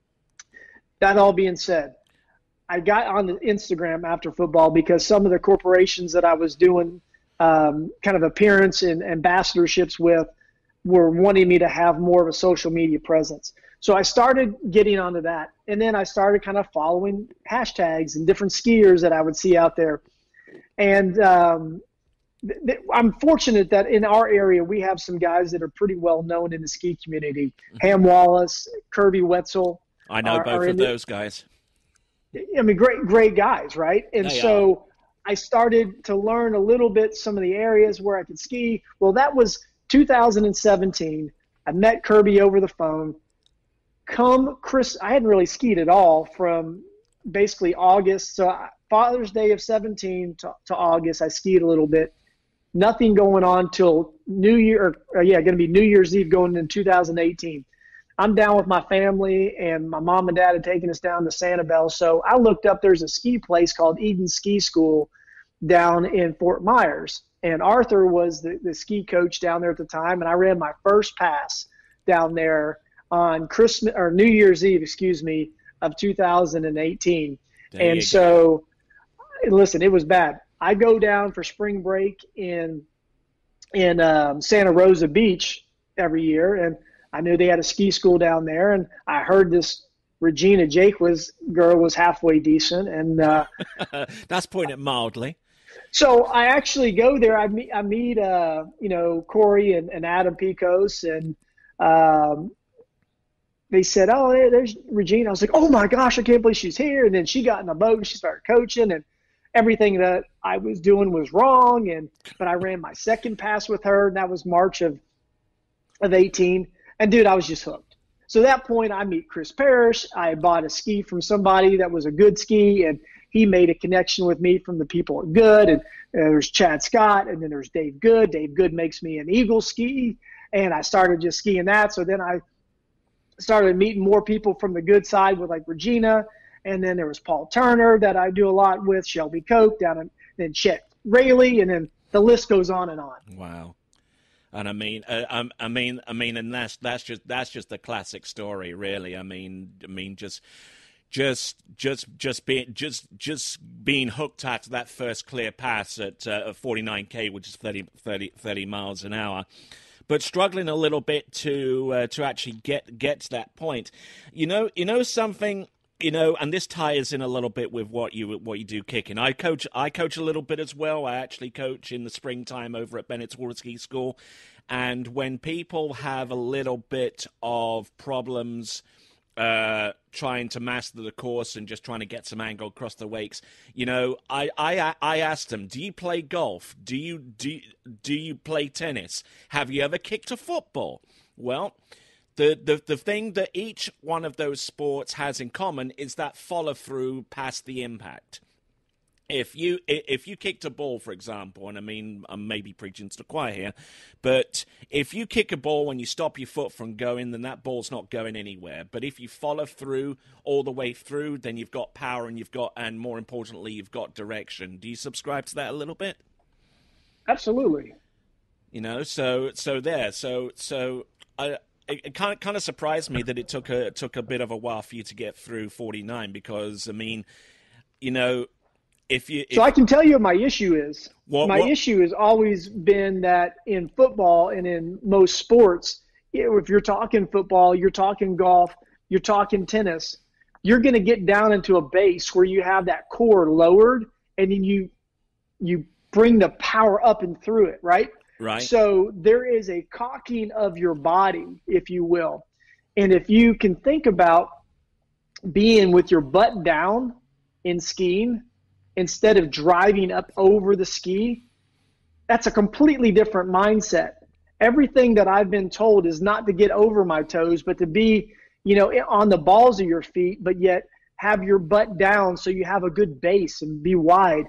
That all being said, I got on the Instagram after football because some of the corporations that I was doing um, kind of appearance and ambassadorships with were wanting me to have more of a social media presence. So I started getting onto that. And then I started kind of following hashtags and different skiers that I would see out there. And um, th- th- I'm fortunate that in our area, we have some guys that are pretty well known in the ski community. Ham Wallace, Kirby Wetzel. I know are- both are of in the- those guys. I mean, great, great guys, right? And They so I started to learn a little bit some of the areas where I could ski. Well, that was two thousand seventeen. I met Kirby over the phone. Come Chris, I hadn't really skied at all from basically August. So Father's Day of seventeen to, to August, I skied a little bit. Nothing going on till New Year, or, or yeah, going to be New Year's Eve going in two thousand eighteen. I'm down with my family, and my mom and dad had taken us down to Sanibel. So I looked up, there's a ski place called Eden Ski School down in Fort Myers. And Arthur was the, the ski coach down there at the time. And I ran my first pass down there on Christmas or New Year's Eve, excuse me, of two thousand eighteen. There you And go. so, listen, it was bad. I go down for spring break in in um, Santa Rosa Beach every year, and I knew they had a ski school down there, and I heard this Regina Jaquez girl was halfway decent, and uh, that's putting it mildly. So I actually go there. I meet, I meet, uh, you know, Corey and, and Adam Pecos, and um, they said, "Oh, there's Regina." I was like, "Oh my gosh, I can't believe she's here!" And then she got in a boat and she started coaching, and everything that I was doing was wrong. And but I ran my second pass with her, and that was March of of eighteen. And dude, I was just hooked. So at that point, I meet Chris Parrish. I bought a ski from somebody that was a good ski, and he made a connection with me from the people at Good. And uh, there's Chad Scott, and then there's Dave Good. Dave Good makes me an Eagle ski, and I started just skiing that. So then I started meeting more people from the Good side with like Regina, and then there was Paul Turner that I do a lot with, Shelby Coke down in, then Chet Rayleigh, and then the list goes on and on. Wow. And I mean, uh, I, I mean, I mean, and that's that's just that's just a classic story, really. I mean, I mean, just, just, just, just being just just being hooked at that first clear pass at uh, forty-nine K, which is thirty, thirty, thirty miles an hour, but struggling a little bit to uh, to actually get get to that point. You know, you know something. You know, and this ties in a little bit with what you what you do kicking. I coach I coach a little bit as well. I actually coach in the springtime over at Bennett's Water Ski School. And when people have a little bit of problems uh, trying to master the course and just trying to get some angle across the wakes, you know, I I I asked them, do you play golf? Do you do do you play tennis? Have you ever kicked a football? Well, The, the the thing that each one of those sports has in common is that follow through past the impact. If you if you kicked a ball, for example, and I mean I'm maybe preaching to the choir here, but if you kick a ball when you stop your foot from going, then that ball's not going anywhere. But if you follow through all the way through, then you've got power and you've got, and more importantly, you've got direction. Do you subscribe to that a little bit? Absolutely. You know, so so there, so so I. It kind of kind of surprised me that it took a took a bit of a while for you to get through forty-nine, because I mean, you know, if you if, so I can tell you what my issue is. What, my what? issue has always been that in football and in most sports, if you're talking football, you're talking golf, you're talking tennis, you're going to get down into a base where you have that core lowered, and then you you bring the power up and through it, right? Right. So there is a cocking of your body, if you will. And if you can think about being with your butt down in skiing instead of driving up over the ski, that's a completely different mindset. Everything that I've been told is not to get over my toes, but to be, you know, on the balls of your feet, but yet have your butt down so you have a good base and be wide.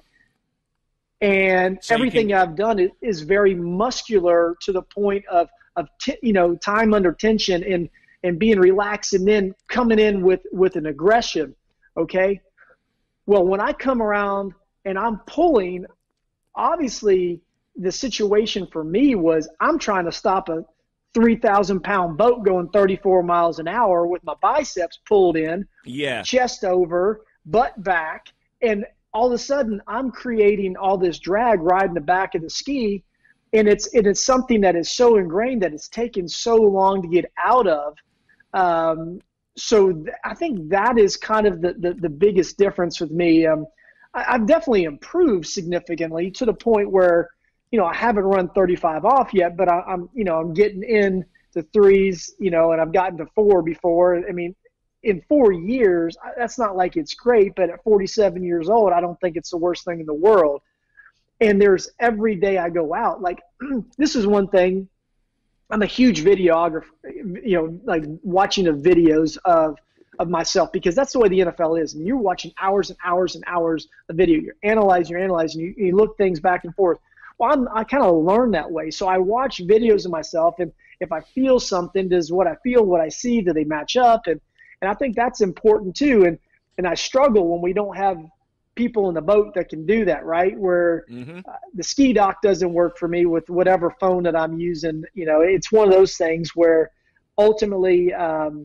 And so everything can... I've done is, is very muscular to the point of, of t- you know, time under tension and, and being relaxed and then coming in with, with an aggression, okay? Well, when I come around and I'm pulling, obviously the situation for me was I'm trying to stop a three thousand pound boat going thirty-four miles an hour with my biceps pulled in, yeah, chest over, butt back, and all of a sudden I'm creating all this drag riding the back of the ski, and it's it is something that is so ingrained that it's taken so long to get out of. Um, so th- I think that is kind of the, the, the biggest difference with me. Um, I, I've definitely improved significantly to the point where, you know, I haven't run thirty-five off yet, but I, I'm, you know, I'm getting in to threes, you know, and I've gotten to four before. I mean, in four years, that's not like it's great, but at forty-seven years old, I don't think it's the worst thing in the world. And there's every day I go out, like this is one thing. I'm a huge videographer, you know, like watching the videos of, of myself, because that's the way the N F L is. And you're watching hours and hours and hours of video. You're analyzing, you're analyzing, you, you look things back and forth. Well, I'm, I kind of learn that way. So I watch videos of myself, and if I feel something, does what I feel, what I see, do they match up? And And I think that's important too. And and I struggle when we don't have people in the boat that can do that, right? Where mm-hmm. uh, the ski dock doesn't work for me with whatever phone that I'm using. You know, it's one of those things where ultimately um,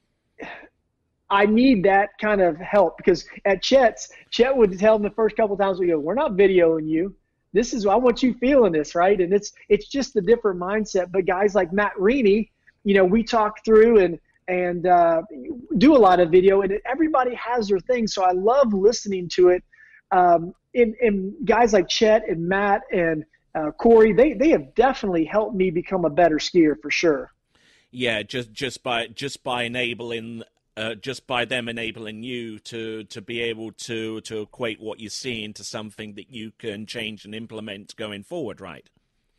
I need that kind of help, because at Chet's, Chet would tell me the first couple of times we go, we're not videoing you. This is, I want you feeling this, right? And it's it's just a different mindset. But guys like Matt Reaney, you know, we talk through and and uh, do a lot of video, and everybody has their thing. So I love listening to it. Um, and, and guys like Chet and Matt and uh, Corey, they they have definitely helped me become a better skier for sure. Yeah, just just by just by enabling. Uh, just by them enabling you to, to be able to, to equate what you're seeing to something that you can change and implement going forward, right?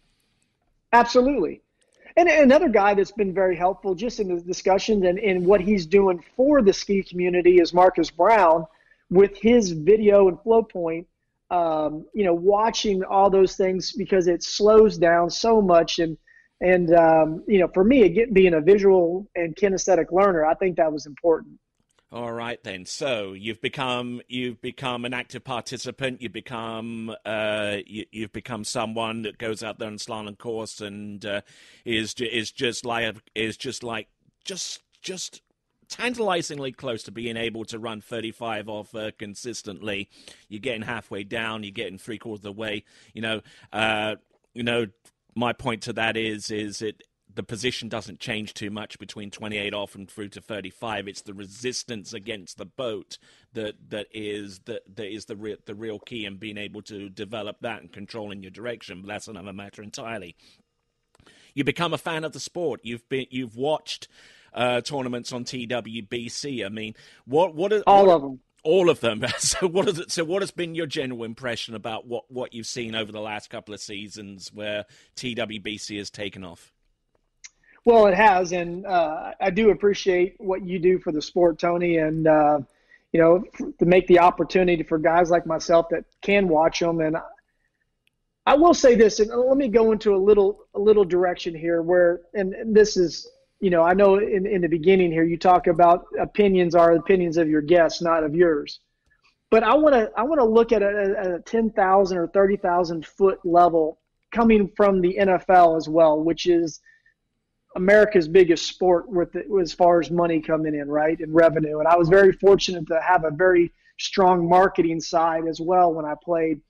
Absolutely. And another guy that's been very helpful just in the discussions and, and what he's doing for the ski community is Marcus Brown with his video and flow point, um, you know, watching all those things because it slows down so much. And And, um, you know, for me, again, being a visual and kinesthetic learner, I think that was important. All right, then. So you've become you've become an active participant. You've become uh, you, you've become someone that goes out there on slalom course and uh, is is just like is just like just just tantalizingly close to being able to run thirty-five off uh, consistently. You're getting halfway down. You're getting three quarters of the way. You know. Uh, you know. My point to that is, is it the position doesn't change too much between twenty-eight off and through to thirty-five. It's the resistance against the boat that that is that that is the real the real key in being able to develop that and controlling your direction. But that's another matter entirely. You become a fan of the sport. You've been you've watched uh, tournaments on T W B C. I mean, what what are, all what, of them. All of them. So what is it? So what has been your general impression about what, what you've seen over the last couple of seasons where T W B C has taken off? Well, it has, and uh, I do appreciate what you do for the sport, Tony, and uh, you know, to make the opportunity for guys like myself that can watch them. And I will say this, and let me go into a little a little direction here, where, and, and this is. You know, I know in, in the beginning here you talk about opinions are opinions of your guests, not of yours. But I want to I want to look at a, a ten thousand or thirty thousand foot level coming from the N F L as well, which is America's biggest sport with the, as far as money coming in, right, and revenue. And I was very fortunate to have a very strong marketing side as well when I played.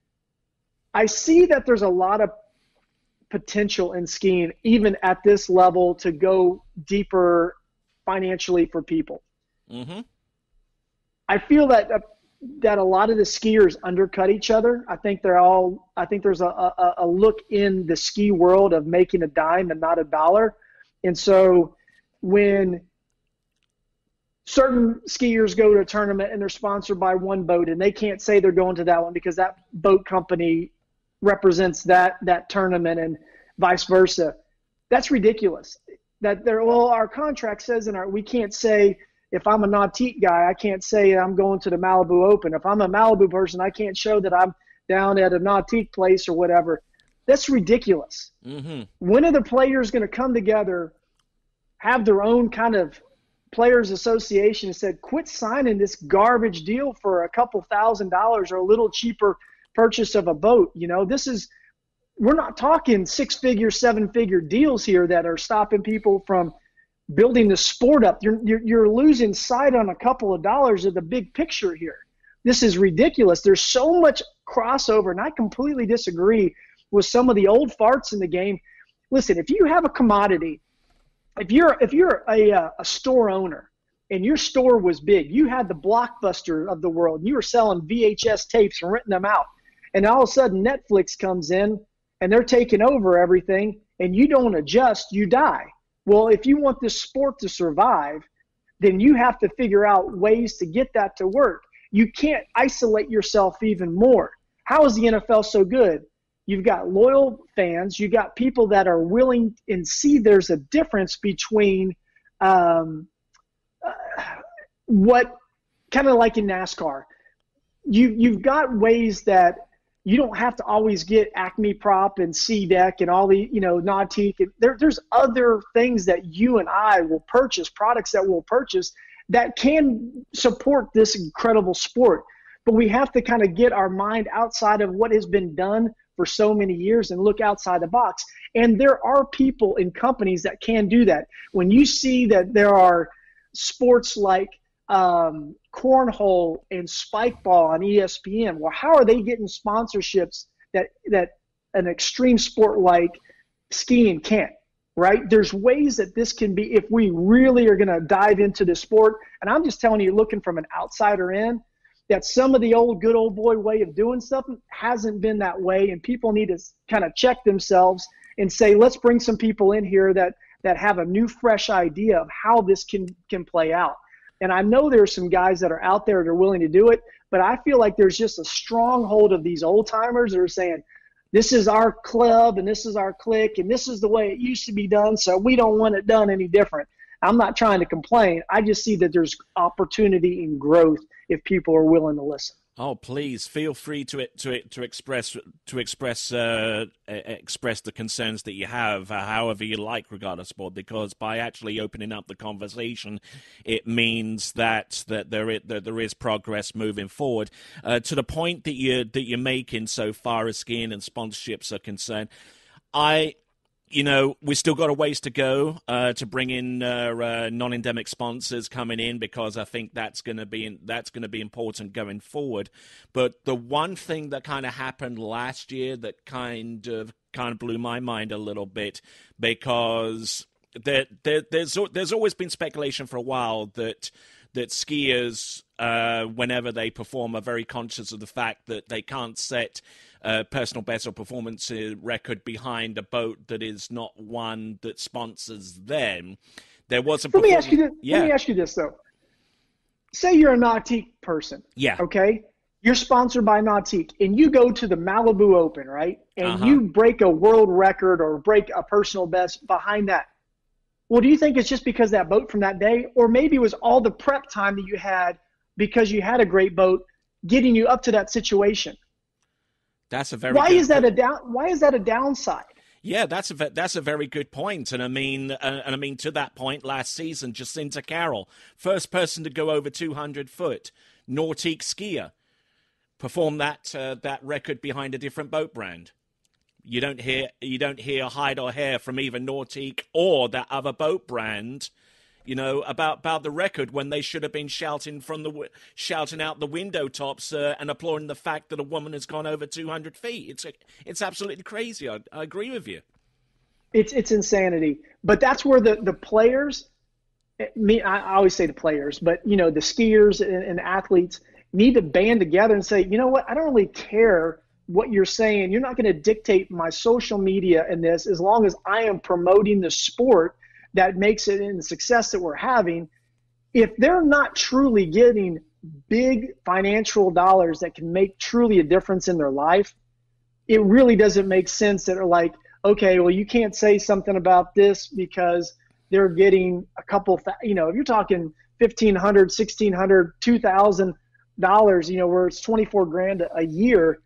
I see that there's a lot of potential in skiing, even at this level, to go deeper financially for people. Mm-hmm. I feel that uh, that a lot of the skiers undercut each other. I think they're all. I think there's a, a, a look in the ski world of making a dime and not a dollar, and so when certain skiers go to a tournament and they're sponsored by one boat and they can't say they're going to that one because that boat company represents that that tournament and vice versa. That's ridiculous. That they're, well, our contract says in our, we can't say if I'm a Nautique guy, I can't say I'm going to the Malibu Open. If I'm a Malibu person, I can't show that I'm down at a Nautique place or whatever. That's ridiculous. Mm-hmm. When are the players going to come together, have their own kind of players association and said, quit signing this garbage deal for a couple thousand dollars or a little cheaper purchase of a boat? You know, this is, we're not talking six figure, seven figure deals here that are stopping people from building the sport up. You're, you're, you're losing sight on a couple of dollars of the big picture here. This is ridiculous. There's so much crossover, and I completely disagree with some of the old farts in the game. Listen, if you have a commodity, if you're, if you're a, a store owner and your store was big, you had the Blockbuster of the world, you were selling V H S tapes and renting them out. And all of a sudden Netflix comes in and they're taking over everything and you don't adjust, you die. Well, if you want this sport to survive, then you have to figure out ways to get that to work. You can't isolate yourself even more. How is the N F L so good? You've got loyal fans. You've got people that are willing and see there's a difference between um, uh, what kind of like in NASCAR. You, you've got ways that you don't have to always get Acme Prop and C-Deck and all the, you know, Nautique. There, there's other things that you and I will purchase, products that we'll purchase that can support this incredible sport. But we have to kind of get our mind outside of what has been done for so many years and look outside the box. And there are people in companies that can do that. When you see that there are sports like um, cornhole and spike ball on E S P N, well, how are they getting sponsorships that that an extreme sport like skiing can't, right? There's ways that this can be, if we really are going to dive into the sport. And I'm just telling you, looking from an outsider in, that some of the old good old boy way of doing stuff hasn't been that way. And people need to kind of check themselves and say, let's bring some people in here that that have a new, fresh idea of how this can can play out. And I know there's some guys that are out there that are willing to do it, but I feel like there's just a stronghold of these old timers that are saying, this is our club and this is our clique and this is the way it used to be done, so we don't want it done any different. I'm not trying to complain. I just see that there's opportunity and growth if people are willing to listen. Oh, please feel free to to to express to express uh, express the concerns that you have, uh, however you like, regarding sport. Because by actually opening up the conversation, it means that that there is, that there is progress moving forward. Uh, to the point that you that you're making so far as skiing and sponsorships are concerned, I. You know, we've still got a ways to go uh, to bring in uh, uh, non-endemic sponsors coming in, because I think that's going to be that's going to be important going forward. But the one thing that kind of happened last year that kind of kind of blew my mind a little bit, because there, there there's there's always been speculation for a while that that skiers, uh, whenever they perform, are very conscious of the fact that they can't set Uh, personal best or performance record behind a boat that is not one that sponsors them. There was a. Let me ask you this. Yeah. Let me ask you this though. Say you're a Nautique person. Yeah. Okay. You're sponsored by Nautique, and you go to the Malibu Open, right? And Uh-huh. you break a world record or break a personal best behind that. Well, do you think it's just because that boat from that day, or maybe it was all the prep time that you had because you had a great boat getting you up to that situation? That's a very. Why good is that point. a down? Why is that a downside? Yeah, that's a ve- that's a very good point, and I mean, uh, and I mean to that point, last season, Jacinta Carroll, first person to go over two hundred foot, Nautique skier, performed that uh, that record behind a different boat brand. You don't hear you don't hear hide or hair from either Nautique or that other boat brand, you know, about, about the record, when they should have been shouting from the shouting out the window tops uh, and applauding the fact that a woman has gone over two hundred feet. It's it's absolutely crazy. I, I agree with you. It's it's insanity. But that's where the, the players, me I always say the players, but you know the skiers and, and athletes need to band together and say, you know what, I don't really care what you're saying. You're not going to dictate my social media in this, as long as I am promoting the sport that makes it in the success that we're having. If they're not truly getting big financial dollars that can make truly a difference in their life, it really doesn't make sense that are like, okay, well, you can't say something about this because they're getting a couple, you know, if you're talking fifteen hundred, sixteen hundred, two thousand dollars, you know, where it's twenty-four grand a year,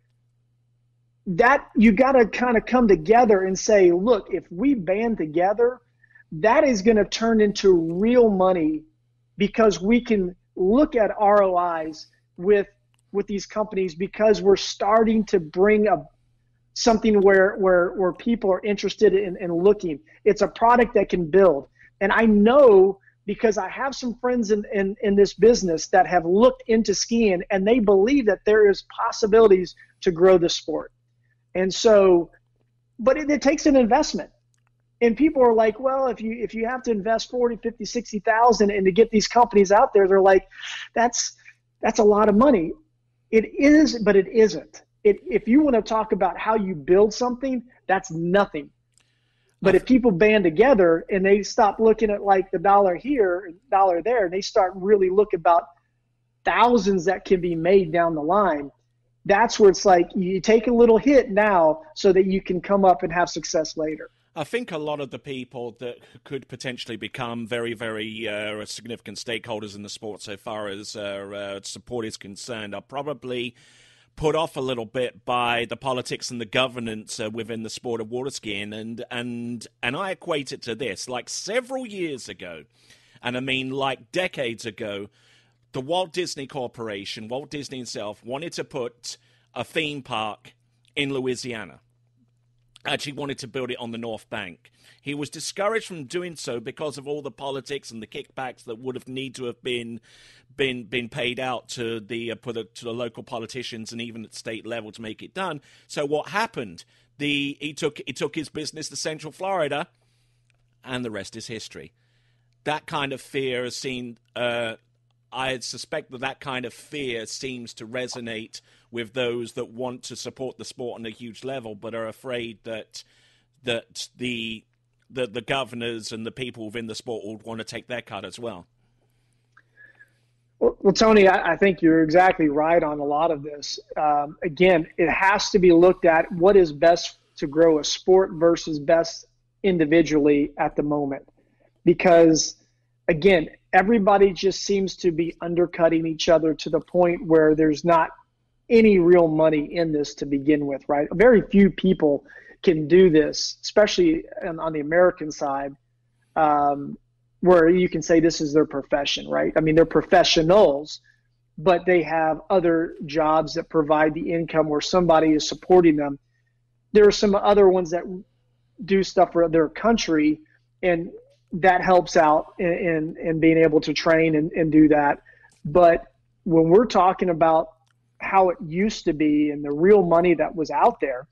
that you got to kind of come together and say, look, if we band together, that is going to turn into real money, because we can look at R O Is with with these companies, because we're starting to bring a something where where where people are interested in, in looking. It's a product that can build. And I know, because I have some friends in, in, in this business that have looked into skiing, and they believe that there is possibilities to grow the sport. And so, but it, it takes an investment. And people are like, well, if you if you have to invest forty, fifty, sixty thousand and to get these companies out there, they're like, that's that's a lot of money. It is, but it isn't. It, if you want to talk about how you build something, that's nothing. But if people band together and they stop looking at like the dollar here, dollar there, and they start really look about thousands that can be made down the line, that's where it's like you take a little hit now so that you can come up and have success later. I think a lot of the people that could potentially become very, very uh, significant stakeholders in the sport so far as uh, uh, support is concerned are probably put off a little bit by the politics and the governance uh, within the sport of water skiing. And, and, and I equate it to this. Like several years ago, and I mean like decades ago, the Walt Disney Corporation, Walt Disney himself, wanted to put a theme park in Louisiana. actually wanted to build it on the North Bank. He was discouraged from doing so because of all the politics and the kickbacks that would have need to have been been been paid out to the, uh, the to the local politicians and even at state level to make it done. So what happened? The he took he took his business to Central Florida, and the rest is history. That kind of fear has seen. Uh, I suspect that that kind of fear seems to resonate with those that want to support the sport on a huge level, but are afraid that that the the, the governors and the people within the sport would want to take their cut as well. Well, well Tony, I, I think you're exactly right on a lot of this. Um, again, it has to be looked at what is best to grow a sport versus best individually at the moment, because again, everybody just seems to be undercutting each other to the point where there's not any real money in this to begin with, right? Very few people can do this, especially on, on the American side, um, where you can say this is their profession, right? I mean, they're professionals, but they have other jobs that provide the income where somebody is supporting them. There are some other ones that do stuff for their country, and that helps out in, in, in being able to train and, and do that. But when we're talking about how it used to be and the real money that was out there,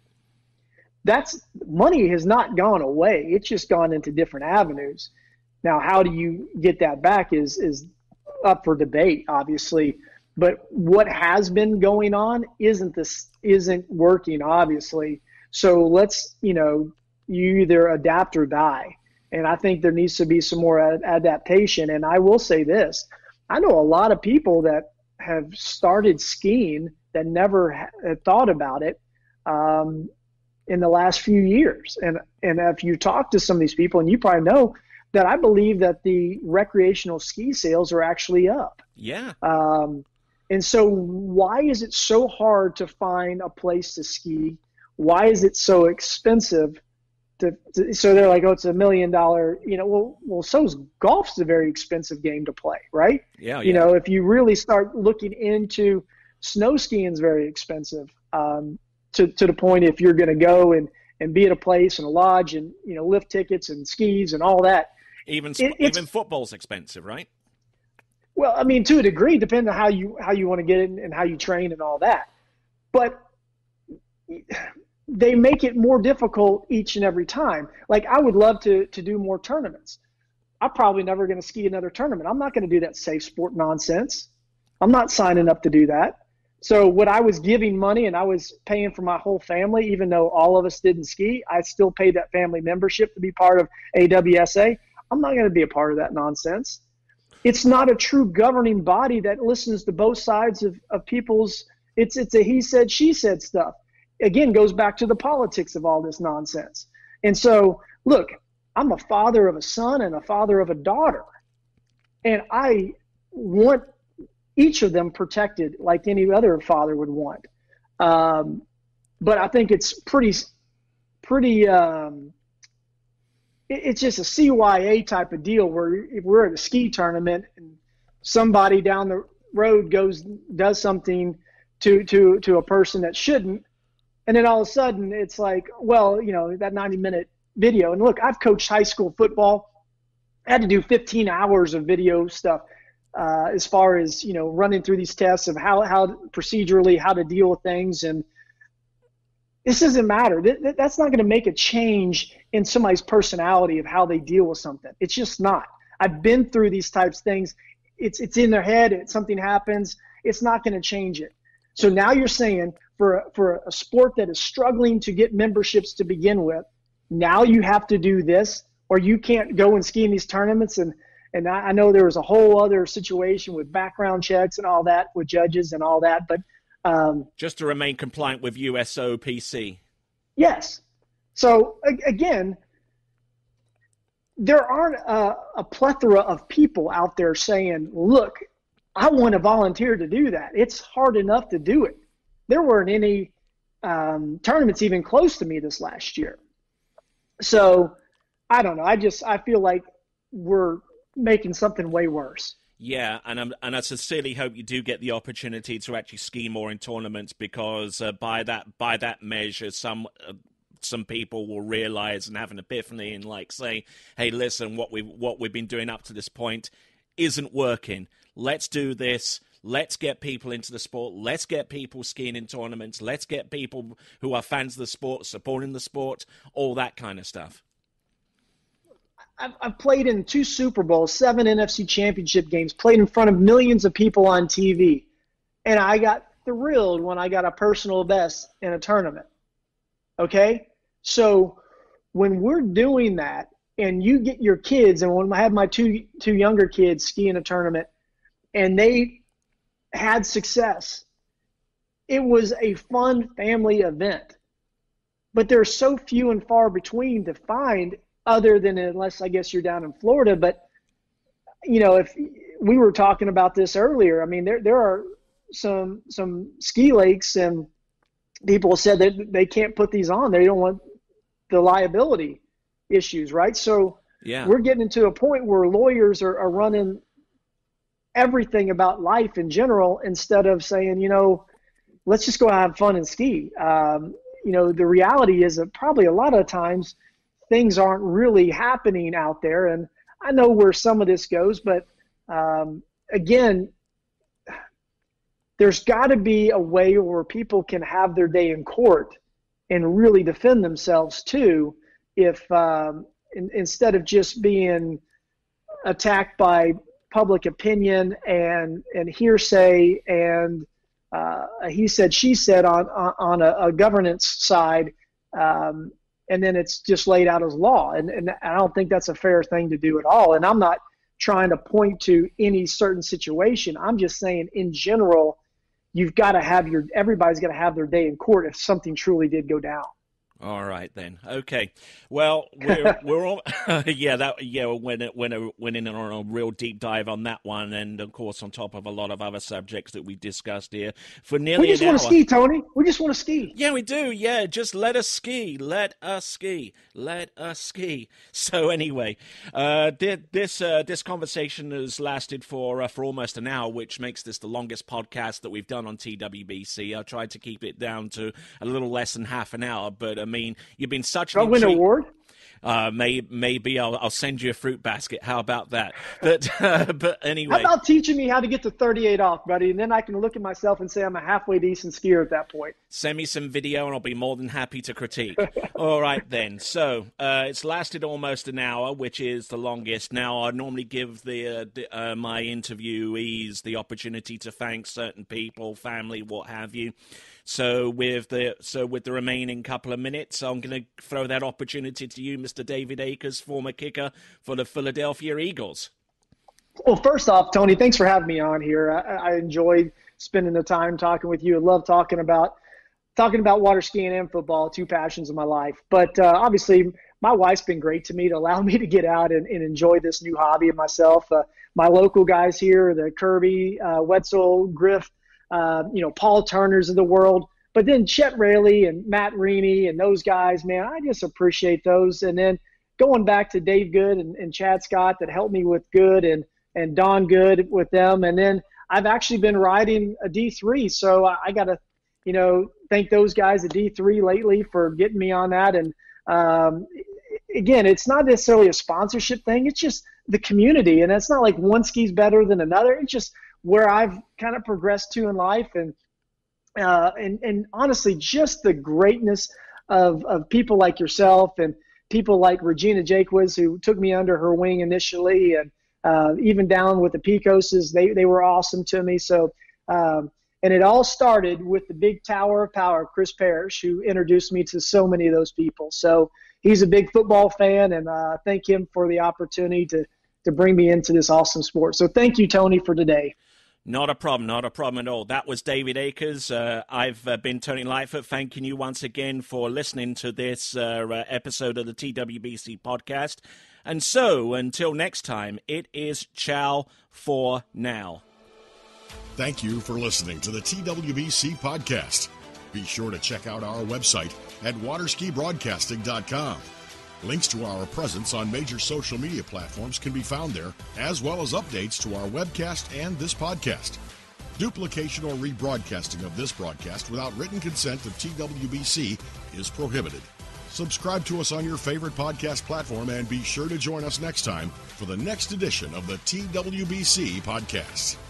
that's money has not gone away. It's just gone into different avenues. Now, how do you get that back is, is up for debate, obviously. But what has been going on isn't this isn't working, obviously. So let's, you know, you either adapt or die. And I think there needs to be some more ad- adaptation. And I will say this, I know a lot of people that have started skiing that never ha- had thought about it um, in the last few years. And, and if you talk to some of these people, and you probably know that I believe that the recreational ski sales are actually up. Yeah. Um, and so why is it so hard to find a place to ski? Why is it so expensive? To, to, so they're like, oh, it's a million dollar, you know, well, well, so's golf's a very expensive game to play, right? Yeah, yeah. You know, if you really start looking into snow skiing is very expensive um, to, to the point if you're going to go and, and be at a place and a lodge and, you know, lift tickets and skis and all that. Even, it, even football's expensive, right? Well, I mean, to a degree, depending on how you, how you want to get it and how you train and all that. But they make it more difficult each and every time. Like, I would love to to do more tournaments. I'm probably never going to ski another tournament. I'm not going to do that safe sport nonsense. I'm not signing up to do that. So what I was giving money and I was paying for my whole family, even though all of us didn't ski, I still paid that family membership to be part of A W S A. I'm not going to be a part of that nonsense. It's not a true governing body that listens to both sides of, of people's, it's, it's a he said, she said stuff. Again, goes back to the politics of all this nonsense. And so, look, I'm a father of a son and a father of a daughter. And I want each of them protected like any other father would want. Um, but I think it's pretty, pretty, um, it, it's just a C Y A type of deal where if we're at a ski tournament and somebody down the road goes, does something to, to, to a person that shouldn't, and then all of a sudden it's like, well, you know, that ninety minute video. And look, I've coached high school football. I had to do fifteen hours of video stuff uh, as far as, you know, running through these tests of how, how procedurally, how to deal with things. And this doesn't matter. That, that's not going to make a change in somebody's personality of how they deal with something. It's just not. I've been through these types of things. It's, it's in their head. If something happens, it's not going to change it. So now you're saying for, for a sport that is struggling to get memberships to begin with, now you have to do this, or you can't go and ski in these tournaments. And, and I know there was a whole other situation with background checks and all that with judges and all that. But um, just to remain compliant with U S O P C. Yes. So again, there aren't a, a plethora of people out there saying, look, I want to volunteer to do that. It's hard enough to do it. There weren't any um, tournaments even close to me this last year. So I don't know. I just, I feel like we're making something way worse. Yeah, and I'm, and I sincerely hope you do get the opportunity to actually ski more in tournaments, because uh, by that by that measure, some uh, some people will realize and have an epiphany and like say, hey, listen, what we what we've been doing up to this point isn't working. Let's do this. Let's get people into the sport. Let's get people skiing in tournaments. Let's get people who are fans of the sport supporting the sport, all that kind of stuff. I've, I've played in two Super Bowls, seven N F C championship games, played in front of millions of people on T V. And I got thrilled when I got a personal best in a tournament. Okay? So when we're doing that and you get your kids, and when I had my two two younger kids ski in a tournament and they had success, it was a fun family event. But there's so few and far between to find, other than unless I guess you're down in Florida. But, you know, if we were talking about this earlier, I mean, there there are some some ski lakes, and people said that they can't put these on. They don't want the liability issues, right? So yeah. We're getting to a point where lawyers are, are running everything about life in general instead of saying, you know, let's just go have fun and ski. Um, you know, the reality is that probably a lot of times things aren't really happening out there. And I know where some of this goes, but um, again, there's got to be a way where people can have their day in court and really defend themselves too, if um, in, instead of just being attacked by public opinion and and hearsay and uh, a he said she said on on, on a, a governance side, um, and then it's just laid out as law. And, and I don't think that's a fair thing to do at all. And I'm not trying to point to any certain situation. I'm just saying in general, you've got to have your, everybody's got to have their day in court if something truly did go down. All right then. Okay. Well, we're we're all yeah that yeah when it when it went in on a real deep dive on that one, and of course on top of a lot of other subjects that we discussed here for nearly we just an want hour. to ski, Tony. We just want to ski. Yeah, we do. Yeah, just let us ski. Let us ski. Let us ski. So anyway, uh, this uh, this conversation has lasted for uh, for almost an hour, which makes this the longest podcast that we've done on T W B C. I tried to keep it down to a little less than half an hour, but I mean, you've been such an I'll win an award. Uh, may, maybe I'll, I'll send you a fruit basket. How about that? But uh, but anyway, how about teaching me how to get to thirty-eight off, buddy, and then I can look at myself and say I'm a halfway decent skier at that point. Send me some video, and I'll be more than happy to critique. All right then. So uh, it's lasted almost an hour, which is the longest. Now I normally give the, uh, the uh, my interviewees the opportunity to thank certain people, family, what have you. So with the so with the remaining couple of minutes, I'm going to throw that opportunity to you, Mister David Akers, former kicker for the Philadelphia Eagles. Well, first off, Tony, thanks for having me on here. I, I enjoyed spending the time talking with you. I love talking about talking about water skiing and football, two passions of my life. But uh, obviously, my wife's been great to me to allow me to get out and, and enjoy this new hobby of myself. Uh, my local guys here, the Kirby, uh, Wetzel, Griff, Uh, you know, Paul Turner's of the world, but then Chet Raley and Matt Reaney and those guys, man, I just appreciate those. And then going back to Dave Good and, and Chad Scott that helped me with Good and, and Don Good with them. And then I've actually been riding a D three. So I, I got to, you know, thank those guys at D three lately for getting me on that. And um, again, it's not necessarily a sponsorship thing. It's just the community. And it's not like one ski's better than another. It's just where I've kind of progressed to in life, and uh, and and honestly, just the greatness of of people like yourself and people like Regina Jaquez, who took me under her wing initially, and uh, even down with the Picoses, they they were awesome to me. So, um, and it all started with the big tower of power, Chris Parrish, who introduced me to so many of those people. So he's a big football fan, and uh, thank him for the opportunity to to bring me into this awesome sport. So thank you, Tony, for today. Not a problem, not a problem at all. That was David Akers. Uh, I've uh, been Tony Lightfoot, thanking you once again for listening to this uh, uh, episode of the T W B C podcast. And so, until next time, it is ciao for now. Thank you for listening to the T W B C podcast. Be sure to check out our website at waterski broadcasting dot com. Links to our presence on major social media platforms can be found there, as well as updates to our webcast and this podcast. Duplication or rebroadcasting of this broadcast without written consent of T W B C is prohibited. Subscribe to us on your favorite podcast platform and be sure to join us next time for the next edition of the T W B C Podcast.